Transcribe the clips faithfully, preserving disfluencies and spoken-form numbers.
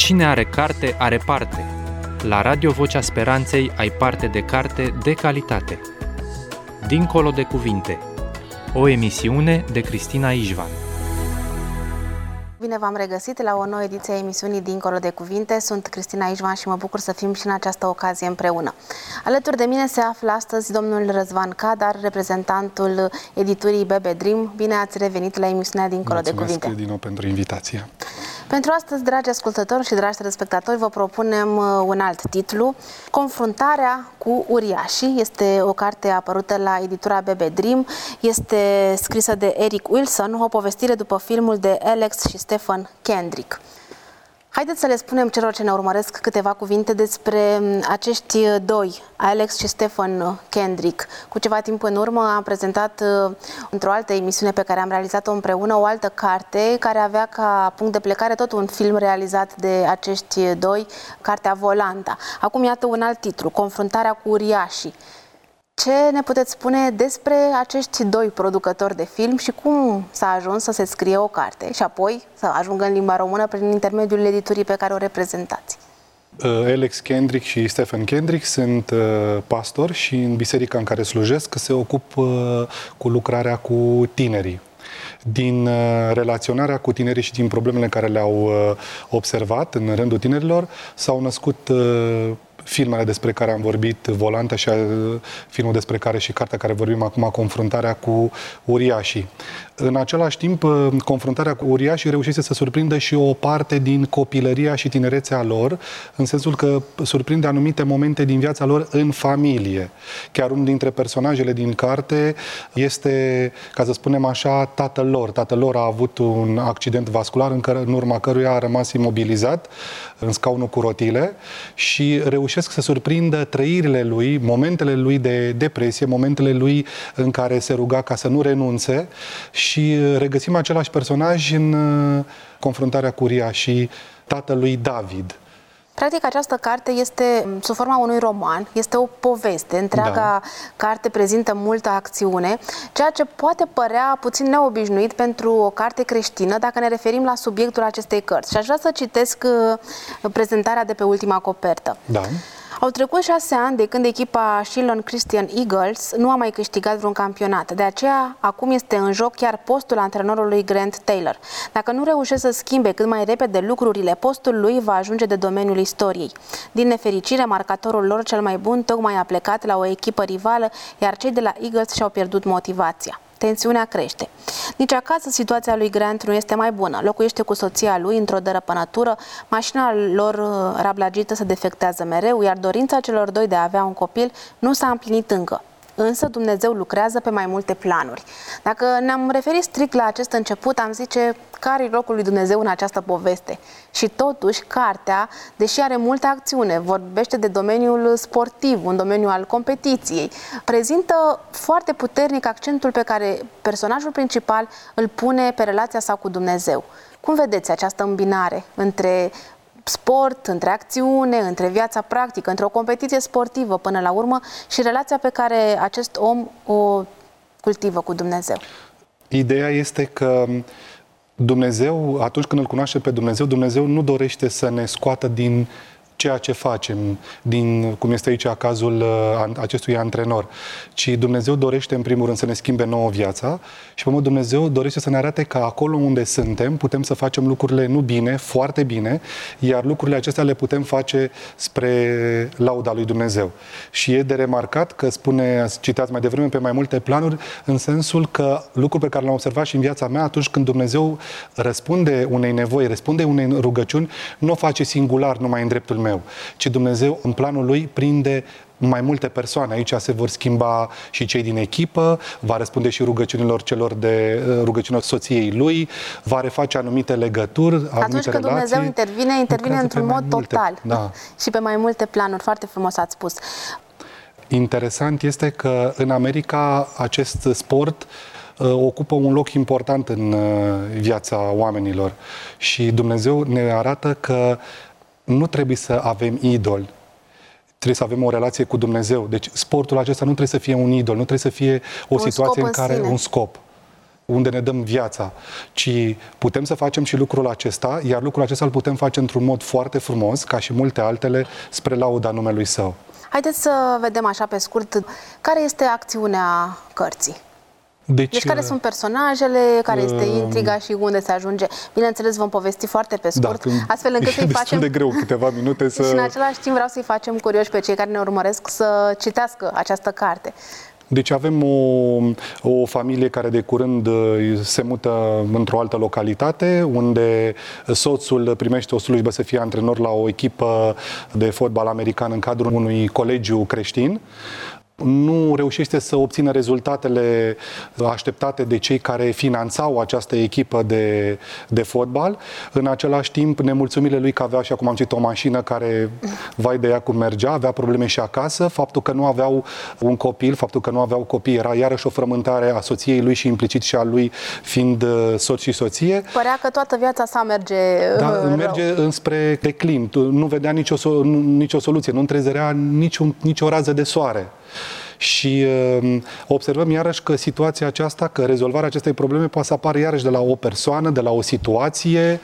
Cine are carte, are parte. La Radio Vocea Speranței ai parte de carte de calitate. Dincolo de cuvinte. O emisiune de Cristina Ișvan. Bine v-am regăsit la o nouă ediție a emisiunii Dincolo de Cuvinte. Sunt Cristina Ișvan și mă bucur să fim și în această ocazie împreună. Alături de mine se află astăzi domnul Răzvan Cadar, reprezentantul editurii Bebe Dream. Bine ați revenit la emisiunea Dincolo Mulțumesc de Cuvinte. din nou pentru invitație. Pentru astăzi, dragi ascultători și dragi telespectatori, vă propunem un alt titlu. Confruntarea cu uriașii. Este o carte apărută la editura Bebe Dream. Este scrisă de Eric Wilson, o povestire după filmul de Alex și Stephen Kendrick. Haideți să le spunem celor ce ne urmăresc câteva cuvinte despre acești doi, Alex și Stephen Kendrick. Cu ceva timp în urmă am prezentat într-o altă emisiune pe care am realizat-o împreună o altă carte care avea ca punct de plecare tot un film realizat de acești doi, cartea Volanta. Acum iată un alt titlu, Confruntarea cu uriașii. Ce ne puteți spune despre acești doi producători de film și cum s-a ajuns să se scrie o carte și apoi să ajungă în limba română prin intermediul editurii pe care o reprezentați? Alex Kendrick și Stephen Kendrick sunt pastori și în biserica în care slujesc se ocupă cu lucrarea cu tinerii. Din relaționarea cu tinerii și din problemele care le-au observat în rândul tinerilor s-au născut filmele despre care am vorbit, Volanta, și filmul despre care și cartea care vorbim acum, Confruntarea cu uriașii. În același timp, Confruntarea cu uriașii reușește să surprindă și o parte din copilăria și tinerețea lor, în sensul că surprinde anumite momente din viața lor în familie. Chiar unul dintre personajele din carte este, ca să spunem așa, tatăl lor. Tatăl lor a avut un accident vascular în, care, în urma căruia a rămas imobilizat în scaunul cu rotile și reușesc să surprindă trăirile lui, momentele lui de depresie, momentele lui în care se ruga ca să nu renunțe, și regăsim același personaj în Confruntarea cu uriașii, tatălui David. Practic, această carte este sub forma unui roman, este o poveste. Întreaga da. carte prezintă multă acțiune, ceea ce poate părea puțin neobișnuit pentru o carte creștină dacă ne referim la subiectul acestei cărți. Și aș vrea să citesc prezentarea de pe ultima copertă. Da. Au trecut șase ani de când echipa Shillong Christian Eagles nu a mai câștigat vreun campionat. De aceea, acum este în joc chiar postul antrenorului Grant Taylor. Dacă nu reușește să schimbe cât mai repede lucrurile, postul lui va ajunge de domeniul istoriei. Din nefericire, marcatorul lor cel mai bun tocmai a plecat la o echipă rivală, iar cei de la Eagles și-au pierdut motivația. Tensiunea crește. Nici acasă situația lui Grant nu este mai bună. Locuiește cu soția lui într-o dărăpânătură, mașina lor rablagită se defectează mereu, iar dorința celor doi de a avea un copil nu s-a împlinit încă. Însă Dumnezeu lucrează pe mai multe planuri. Dacă ne-am referit strict la acest început, am zice care-i locul lui Dumnezeu în această poveste. Și totuși, cartea, deși are multă acțiune, vorbește de domeniul sportiv, un domeniu al competiției, prezintă foarte puternic accentul pe care personajul principal îl pune pe relația sa cu Dumnezeu. Cum vedeți această îmbinare între sport, între acțiune, între viața practică, între o competiție sportivă până la urmă și relația pe care acest om o cultivă cu Dumnezeu? Ideea este că Dumnezeu, atunci când îl cunoaște pe Dumnezeu, Dumnezeu nu dorește să ne scoată din ceea ce facem, din, cum este aici cazul uh, acestui antrenor, ci Dumnezeu dorește în primul rând să ne schimbe nouă viața și pe urmă Dumnezeu dorește să ne arate că acolo unde suntem putem să facem lucrurile nu bine, foarte bine, iar lucrurile acestea le putem face spre lauda lui Dumnezeu. Și e de remarcat că spune, citați mai devreme, pe mai multe planuri, în sensul că lucrul pe care l-am observat și în viața mea, atunci când Dumnezeu răspunde unei nevoi, răspunde unei rugăciuni, nu o face singular numai în dreptul meu, ci Dumnezeu în planul lui prinde mai multe persoane. Aici se vor schimba și cei din echipă, va răspunde și rugăciunilor celor de rugăciunilor soției lui, va reface anumite legături, anumite relații. Atunci când Dumnezeu intervine, intervine într-un mod multe, total da. și pe mai multe planuri. Foarte frumos ați spus. Interesant este că în America acest sport ocupă un loc important în viața oamenilor și Dumnezeu ne arată că nu trebuie să avem idoli, trebuie să avem o relație cu Dumnezeu. Deci sportul acesta nu trebuie să fie un idol, nu trebuie să fie o un situație în care în un scop. unde ne dăm viața, ci putem să facem și lucrul acesta, iar lucrul acesta îl putem face într-un mod foarte frumos, ca și multe altele, spre lauda numelui Său. Haideți să vedem așa pe scurt care este acțiunea cărții. Deci, deci care sunt personajele, care este intriga și unde se ajunge? Bineînțeles, vom povesti foarte pe scurt, da, astfel încât să-i facem... de greu câteva minute să... Și în același timp vreau să-i facem curioși pe cei care ne urmăresc să citească această carte. Deci avem o, o familie care de curând se mută într-o altă localitate, unde soțul primește o slujbă să fie antrenor la o echipă de fotbal american în cadrul unui colegiu creștin. Nu reușește să obțină rezultatele așteptate de cei care finanțau această echipă de, de fotbal. În același timp, nemulțumirile lui că avea, și acum am citit, o mașină care, vai de ea cum mergea, avea probleme și acasă. Faptul că nu aveau un copil, faptul că nu aveau copii, era iarăși o frământare a soției lui și implicit și a lui, fiind soț și soție. Părea că toată viața sa merge da, rău. merge înspre declin. Nu vedea nicio, nicio soluție, nu întrezărea nicio, nicio rază de soare. Și uh, observăm iarăși că situația aceasta, că rezolvarea acestei probleme poate să apară iarăși de la o persoană, de la o situație,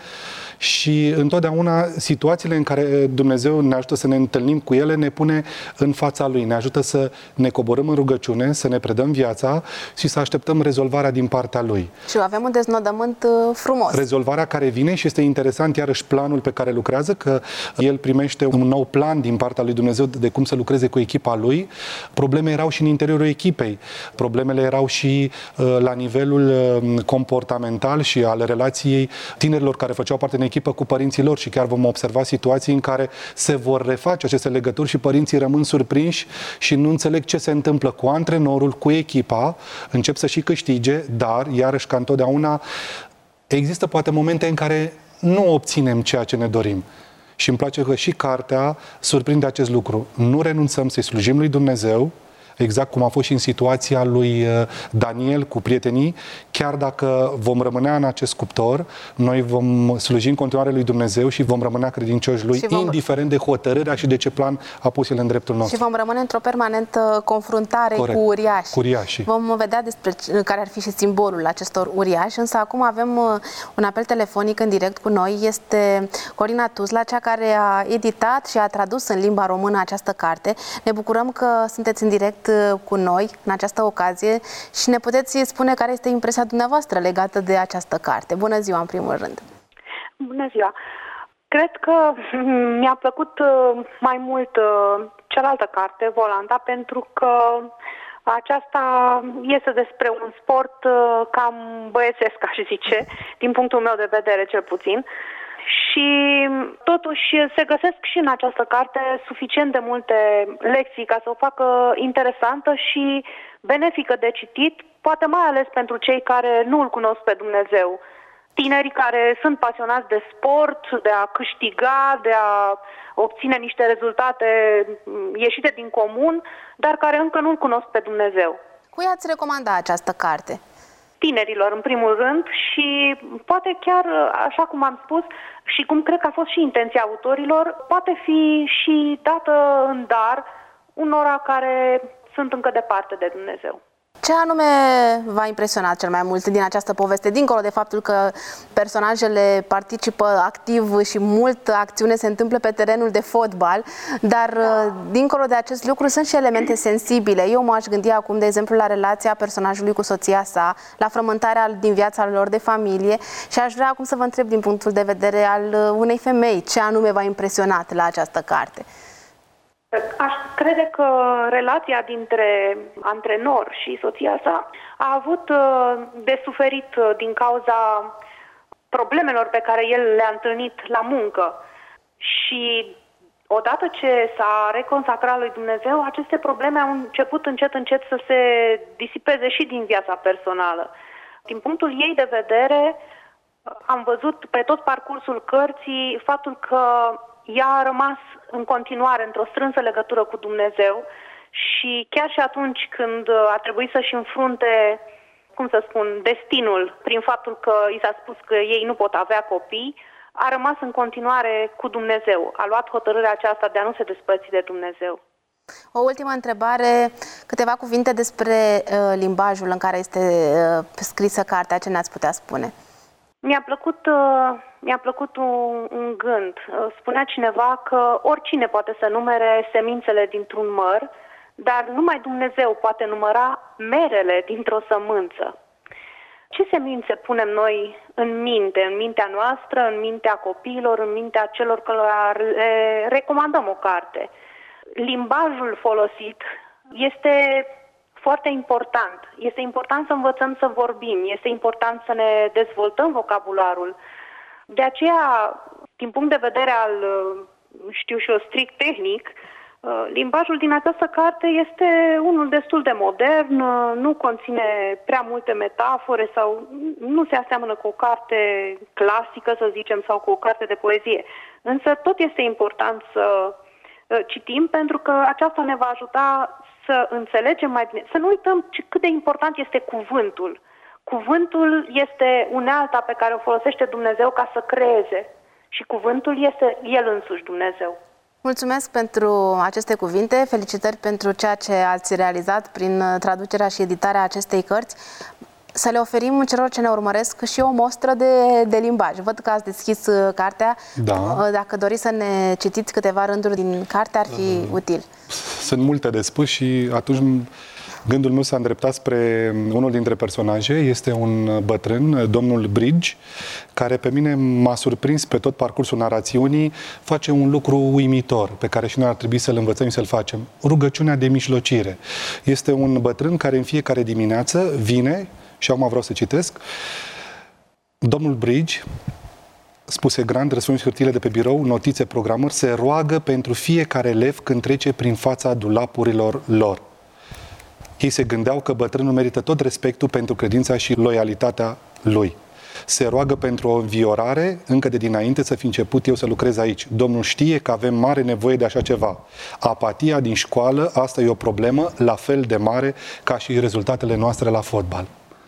și întotdeauna situațiile în care Dumnezeu ne ajută să ne întâlnim cu ele ne pune în fața Lui, ne ajută să ne coborâm în rugăciune, să ne predăm viața și să așteptăm rezolvarea din partea Lui. Și avem un deznodământ frumos. Rezolvarea care vine, și este interesant iarăși planul pe care lucrează, că el primește un nou plan din partea lui Dumnezeu de cum să lucreze cu echipa lui. Probleme erau și în interiorul echipei. Problemele erau și uh, la nivelul uh, comportamental și al relației tinerilor care făceau parte din echipă cu părinții lor, și chiar vom observa situații în care se vor reface aceste legături și părinții rămân surprinși și nu înțeleg ce se întâmplă cu antrenorul, cu echipa, încep să și câștige, dar, iarăși, ca întotdeauna, există poate momente în care nu obținem ceea ce ne dorim. Și îmi place că și cartea surprinde acest lucru. Nu renunțăm să-i slujim lui Dumnezeu, exact cum a fost și în situația lui Daniel cu prietenii, chiar dacă vom rămâne în acest cuptor, noi vom sluji în continuare lui Dumnezeu și vom rămâne credincioși lui, vom... indiferent de hotărârea și de ce plan a pus el în dreptul nostru. Și vom rămâne într-o permanentă confruntare Corect. cu uriași. Cu uriașii. Vom vedea despre care ar fi și simbolul acestor uriași, însă acum avem un apel telefonic în direct cu noi. Este Corina Tuzla, cea care a editat și a tradus în limba română această carte. Ne bucurăm că sunteți în direct cu noi în această ocazie și ne puteți spune care este impresia dumneavoastră legată de această carte. Bună ziua, în primul rând! Bună ziua! Cred că mi-a plăcut mai mult cealaltă carte, Volanta, pentru că aceasta este despre un sport cam băiețesc, aș zice, din punctul meu de vedere cel puțin. Și totuși se găsesc și în această carte suficient de multe lecții ca să o facă interesantă și benefică de citit, poate mai ales pentru cei care nu îl cunosc pe Dumnezeu. Tinerii care sunt pasionați de sport, de a câștiga, de a obține niște rezultate ieșite din comun, dar care încă nu îl cunosc pe Dumnezeu. Cui ați recomanda această carte? Tinerilor, în primul rând, și poate chiar, așa cum am spus, și cum cred că a fost și intenția autorilor, poate fi și dată în dar unora care sunt încă departe de Dumnezeu. Ce anume v-a impresionat cel mai mult din această poveste, dincolo de faptul că personajele participă activ și multă acțiune se întâmplă pe terenul de fotbal, dar da. dincolo de acest lucru sunt și elemente sensibile. Eu m-aș gândi acum, de exemplu, la relația personajului cu soția sa, la frământarea din viața lor de familie, și aș vrea acum să vă întreb din punctul de vedere al unei femei, ce anume v-a impresionat la această carte? Aș crede că relația dintre antrenor și soția sa a avut de suferit din cauza problemelor pe care el le-a întâlnit la muncă. Și odată ce s-a reconsacrat lui Dumnezeu, aceste probleme au început încet încet să se disipeze și din viața personală. Din punctul ei de vedere, am văzut pe tot parcursul cărții faptul că ea a rămas în continuare într-o strânsă legătură cu Dumnezeu și chiar și atunci când a trebuit să-și înfrunte, cum să spun, destinul prin faptul că i s-a spus că ei nu pot avea copii, a rămas în continuare cu Dumnezeu. A luat hotărârea aceasta de a nu se despărți de Dumnezeu. O ultimă întrebare, câteva cuvinte despre uh, limbajul în care este uh, scrisă cartea, ce ne-ați putea spune? Mi-a plăcut, uh, mi-a plăcut un, un gând. Uh, spunea cineva că oricine poate să numere semințele dintr-un măr, dar numai Dumnezeu poate număra merele dintr-o sămânță. Ce semințe punem noi în minte, în mintea noastră, în mintea copiilor, în mintea celor care le recomandăm o carte? Limbajul folosit este foarte important. Este important să învățăm să vorbim, este important să ne dezvoltăm vocabularul. De aceea, din punct de vedere al, știu și eu, strict tehnic, limbajul din această carte este unul destul de modern, nu conține prea multe metafore sau nu se aseamănă cu o carte clasică, să zicem, sau cu o carte de poezie. Însă tot este important să citim, pentru că aceasta ne va ajuta să înțelegem mai bine. Să nu uităm cât de important este cuvântul. Cuvântul este unealta pe care o folosește Dumnezeu ca să creeze. Și cuvântul este El însuși, Dumnezeu. Mulțumesc pentru aceste cuvinte, felicitări pentru ceea ce ați realizat prin traducerea și editarea acestei cărți. Să le oferim celor ce ne urmăresc și o mostră de, de limbaj. Văd că ați deschis cartea. Da. Dacă doriți să ne citiți câteva rânduri din carte, ar fi uh, util. Sunt multe de spus și atunci gândul meu s-a îndreptat spre unul dintre personaje. Este un bătrân, domnul Bridge, care pe mine m-a surprins pe tot parcursul narațiunii. Face un lucru uimitor, pe care și noi ar trebui să-l învățăm și să-l facem. Rugăciunea de mijlocire. Este un bătrân care în fiecare dimineață vine, și acum vreau să citesc, domnul Bridge, spuse Grant, răspuns hârtiile de pe birou, notițe, programări, se roagă pentru fiecare elev când trece prin fața dulapurilor lor. Ei se gândeau că bătrânul merită tot respectul pentru credința și loialitatea lui. Se roagă pentru o înviorare, încă de dinainte să fi început eu să lucrez aici. Domnul știe că avem mare nevoie de așa ceva. Apatia din școală, asta e o problemă la fel de mare ca și rezultatele noastre la fotbal.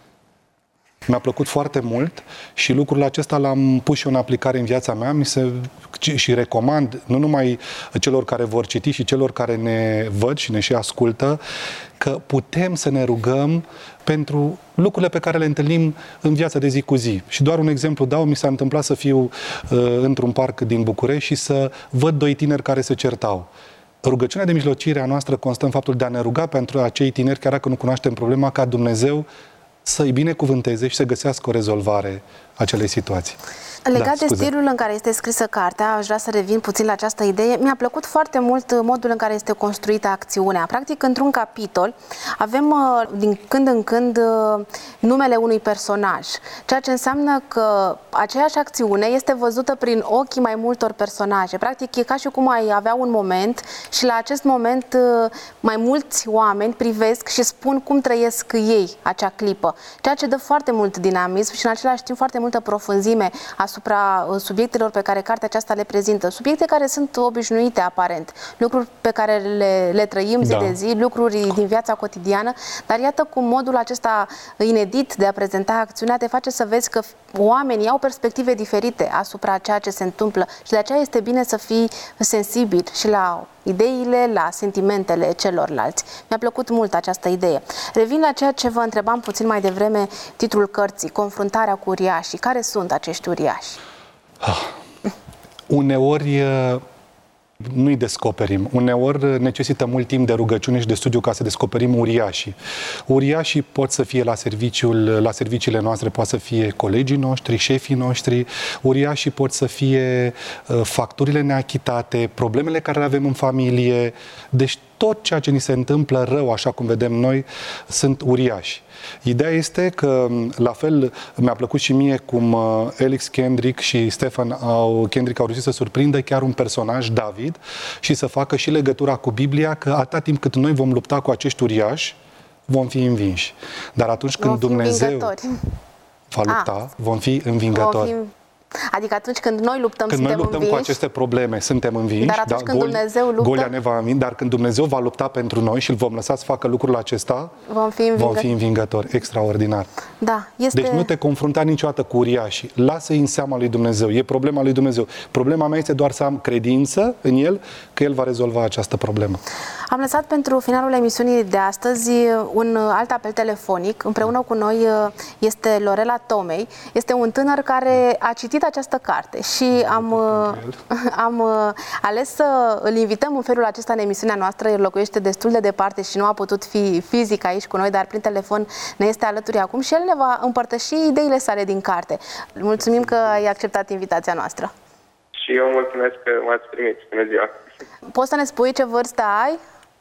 Mi-a plăcut foarte mult și lucrul acesta l-am pus și în aplicare în viața mea. Mi se, și recomand, nu numai celor care vor citi și celor care ne văd și ne și ascultă, că putem să ne rugăm pentru lucrurile pe care le întâlnim în viața de zi cu zi. Și doar un exemplu dau, mi s-a întâmplat să fiu uh, într-un parc din București și să văd doi tineri care se certau. Rugăciunea de mijlocire a noastră constă în faptul de a ne ruga pentru acei tineri, chiar dacă nu cunoaștem problema, ca Dumnezeu să-i binecuvânteze și să găsească o rezolvare acelei situații. Legat da, de stilul în care este scrisă cartea, aș vrea să revin puțin la această idee. Mi-a plăcut foarte mult modul în care este construită acțiunea. Practic, într-un capitol avem din când în când numele unui personaj, ceea ce înseamnă că aceeași acțiune este văzută prin ochii mai multor personaje. Practic, e ca și cum ai avea un moment și la acest moment mai mulți oameni privesc și spun cum trăiesc ei acea clipă, ceea ce dă foarte mult dinamism și în același timp foarte multă profunzime asupra subiectelor pe care cartea aceasta le prezintă. Subiecte care sunt obișnuite aparent, lucruri pe care le, le trăim zi da. de zi, lucruri din viața cotidiană, dar iată cum modul acesta inedit de a prezenta acțiunea te face să vezi că oamenii au perspective diferite asupra ceea ce se întâmplă și de aceea este bine să fii sensibil și la ideile, la sentimentele celorlalți. Mi-a plăcut mult această idee. Revin la ceea ce vă întrebam puțin mai devreme, titlul cărții, Confruntarea cu uriașii. Care sunt acești uriași? Ah, uneori nu-i descoperim. Uneori necesită mult timp de rugăciune și de studiu ca să descoperim uriașii. Uriașii pot să fie la serviciul, la serviciile noastre, pot să fie colegii noștri, șefii noștri, uriașii pot să fie uh, facturile neachitate, problemele care le avem în familie. Deci tot ceea ce ni se întâmplă rău, așa cum vedem noi, sunt uriași. Ideea este că, la fel, mi-a plăcut și mie cum Alex Kendrick și Stephen au, Kendrick au reușit să surprindă chiar un personaj, David, și să facă și legătura cu Biblia, că atâta timp cât noi vom lupta cu acești uriași, vom fi învinși. Dar atunci când Dumnezeu va lupta, A. vom fi învingători. Vom fi Adică atunci când noi luptăm, când suntem noi luptăm învinși, cu aceste probleme, suntem învinși. Dar atunci da, când Dumnezeu luptă, Golia ne va învinge, dar când Dumnezeu va lupta pentru noi și îl vom lăsa să facă lucrul acesta, vom fi învingători. Vom fi învingători. Extraordinar. Da, este... Deci nu te confrunta niciodată cu uriașii. Lasă-i în seama lui Dumnezeu. E problema lui Dumnezeu. Problema mea este doar să am credință în El că El va rezolva această problemă. Am lăsat pentru finalul emisiunii de astăzi un alt apel telefonic. Împreună cu noi este Lorela Tomei. Este un tânăr care a citit această carte și am, am ales să îl invităm în felul acesta în emisiunea noastră. El locuiește destul de departe și nu a putut fi fizic aici cu noi, dar prin telefon ne este alături acum și el ne va împărtăși ideile sale din carte. Mulțumim că ai acceptat invitația noastră. Și eu mulțumesc că m-ați primit. Bună ziua! Poți să ne spui ce vârstă ai?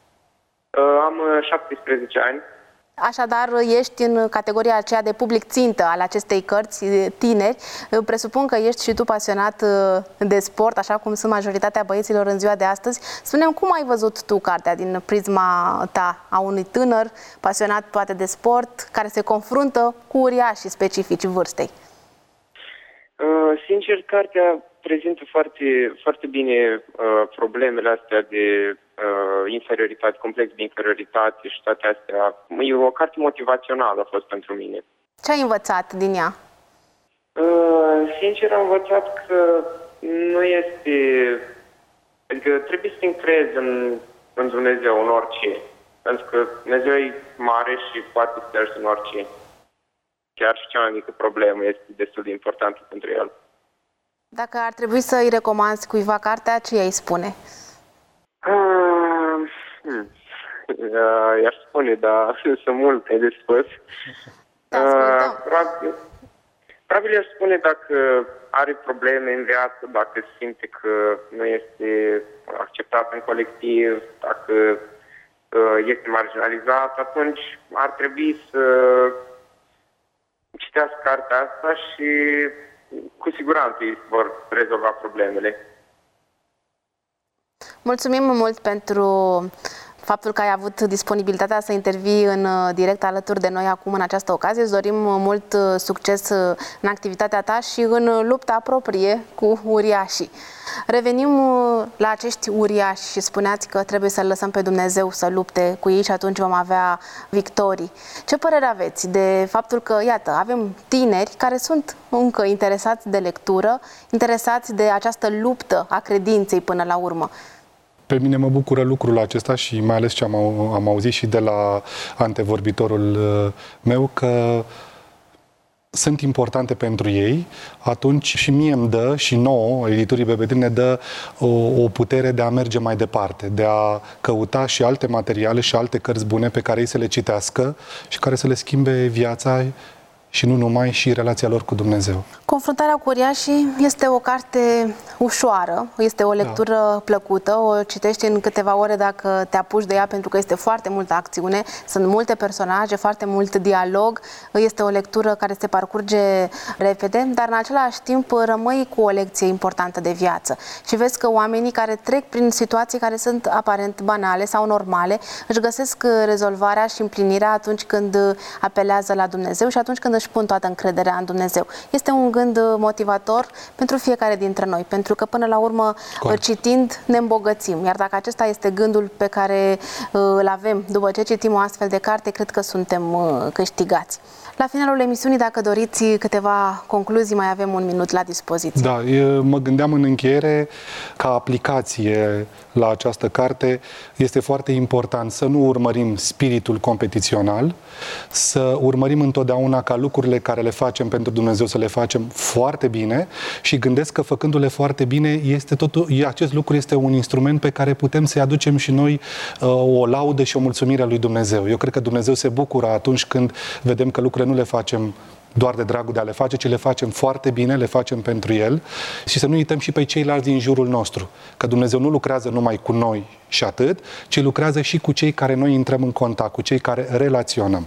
Am șaptesprezece ani. Așadar, ești în categoria aceea de public țintă al acestei cărți, tineri. Presupun că ești și tu pasionat de sport, așa cum sunt majoritatea băieților în ziua de astăzi. Spune-mi, cum ai văzut tu cartea din prisma ta a unui tânăr pasionat poate de sport, care se confruntă cu uriașii specifici vârstei? Uh, sincer, cartea prezintă foarte, foarte bine uh, problemele astea de uh, inferioritate, complex de inferioritate și toate astea. E o carte motivațională a fost pentru mine. Ce ai învățat din ea? Uh, sincer, am învățat că nu este... Adică trebuie să te încrezi în, în Dumnezeu, în orice. Pentru că Dumnezeu e mare și poate să te ajute în orice. Chiar și cea mai mică problemă este destul de importantă pentru el. Dacă ar trebui să îi recomanzi cuiva cartea, ce i-ai spune? Uh, hmm. uh, i-aș spune, dar sunt multe de spus. Uh, probabil, probabil i-aș spune dacă are probleme în viață, dacă simte că nu este acceptat în colectiv, dacă uh, este marginalizat, atunci ar trebui să citească cartea asta și cu siguranță îi vor rezolva problemele. Mulțumim mult pentru faptul că ai avut disponibilitatea să intervii în direct alături de noi acum în această ocazie. Îți dorim mult succes în activitatea ta și în lupta proprie cu uriașii. Revenim la acești uriași și spuneați că trebuie să-L lăsăm pe Dumnezeu să lupte cu ei și atunci vom avea victorii. Ce părere aveți de faptul că, iată, avem tineri care sunt încă interesați de lectură, interesați de această luptă a credinței până la urmă? Pe mine mă bucură lucrul acesta și mai ales ce am, am auzit și de la antevorbitorul meu, că sunt importante pentru ei, atunci și mie îmi dă, și nouă, editurii B B D, ne dă o, o putere de a merge mai departe, de a căuta și alte materiale și alte cărți bune pe care ei să le citească și care să le schimbe viața și nu numai, și relația lor cu Dumnezeu. Confruntarea cu uriașii este o carte ușoară, este o lectură da. plăcută, o citești în câteva ore dacă te apuci de ea, pentru că este foarte multă acțiune, sunt multe personaje, foarte mult dialog, este o lectură care se parcurge repede, dar în același timp rămâi cu o lecție importantă de viață. Și vezi că oamenii care trec prin situații care sunt aparent banale sau normale, își găsesc rezolvarea și împlinirea atunci când apelează la Dumnezeu și atunci când își pun toată încrederea în Dumnezeu. Este un gând motivator pentru fiecare dintre noi, pentru că până la urmă, Corect. citind, ne îmbogățim. Iar dacă acesta este gândul pe care îl avem după ce citim o astfel de carte, cred că suntem câștigați. La finalul emisiunii, dacă doriți câteva concluzii, mai avem un minut la dispoziție. Da, eu mă gândeam în încheiere, ca aplicație la această carte, este foarte important să nu urmărim spiritul competițional, să urmărim întotdeauna ca lucrurile care le facem pentru Dumnezeu să le facem foarte bine și gândesc că făcându-le foarte bine, este totul, acest lucru este un instrument pe care putem să-i aducem și noi uh, o laudă și o mulțumire a lui Dumnezeu. Eu cred că Dumnezeu se bucură atunci când vedem că lucrurile nu le facem doar de dragul de a le face, ci le facem foarte bine, le facem pentru El și să nu uităm și pe ceilalți din jurul nostru, că Dumnezeu nu lucrează numai cu noi și atât, ci lucrează și cu cei care noi intrăm în contact, cu cei care relaționăm.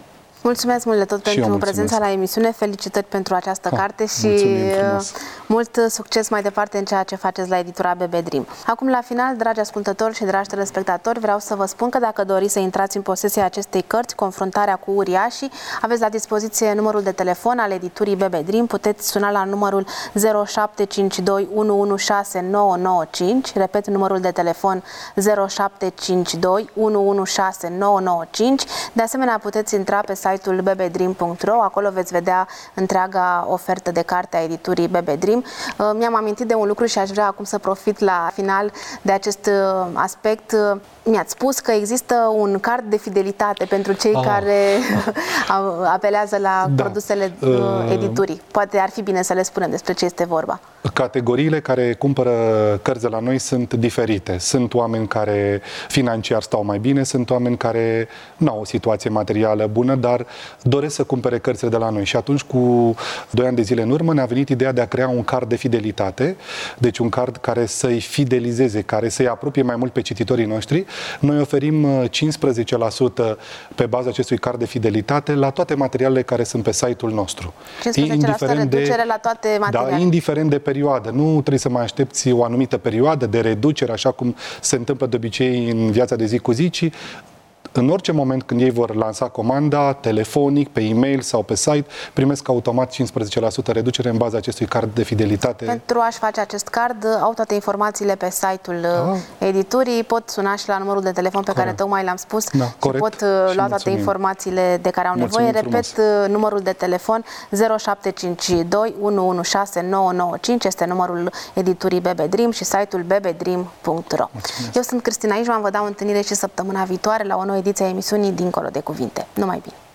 Mulțumesc mult de tot Și pentru prezența la emisiune, felicitări pentru această ha, carte și mult succes mai departe în ceea ce faceți la editura B B Dream. Acum, la final, dragi ascultători și dragi telespectatori, vreau să vă spun că dacă doriți să intrați în posesia acestei cărți, Confruntarea cu uriașii, aveți la dispoziție numărul de telefon al editurii B B Dream, puteți suna la numărul zero șapte cinci doi unu unu șase nouă nouă cinci, repet numărul de telefon zero șapte cinci doi unu unu șase nouă nouă cinci. De asemenea, puteți intra pe site-ul b b dream punct ro, acolo veți vedea întreaga ofertă de carte a editurii B B Dream. Mi-am amintit de un lucru și aș vrea acum să profit la final de acest aspect. Mi-ați spus că există un card de fidelitate pentru cei ah. care apelează la da. produsele editurii. Poate ar fi bine să le spunem despre ce este vorba. Categoriile care cumpără cărți de la noi sunt diferite. Sunt oameni care financiar stau mai bine, sunt oameni care nu au o situație materială bună, dar doresc să cumpere cărțile de la noi. Și atunci, cu doi ani de zile în urmă, ne-a venit ideea de a crea un card de fidelitate, deci un card care să-i fidelizeze, care să-i apropie mai mult pe cititorii noștri. Noi oferim cincisprezece la sută pe baza acestui card de fidelitate la toate materialele care sunt pe site-ul nostru. cincisprezece la sută reducere de, la toate materialele. Da, indiferent de perioadă. Nu trebuie să mai aștepți o anumită perioadă de reducere, așa cum se întâmplă de obicei în viața de zi cu zi, ci în orice moment când ei vor lansa comanda, telefonic, pe e-mail sau pe site, primesc automat cincisprezece la sută reducere în baza acestui card de fidelitate. Pentru a-și face acest card, au toate informațiile pe site-ul ah. editurii, pot suna și la numărul de telefon pe corect. care tocmai l-am spus da, și corect. pot și lua toate informațiile de care au nevoie. Mulțumim Repet, frumos. numărul de telefon zero șapte cinci doi unu unu șase nouă nouă cinci este numărul editurii B B Dream și site-ul b b dream punct ro. Eu sunt Cristina Ișvan, vă dau întâlnire și săptămâna viitoare la o nouă ediție a emisiunii Dincolo de Cuvinte. Numai bine!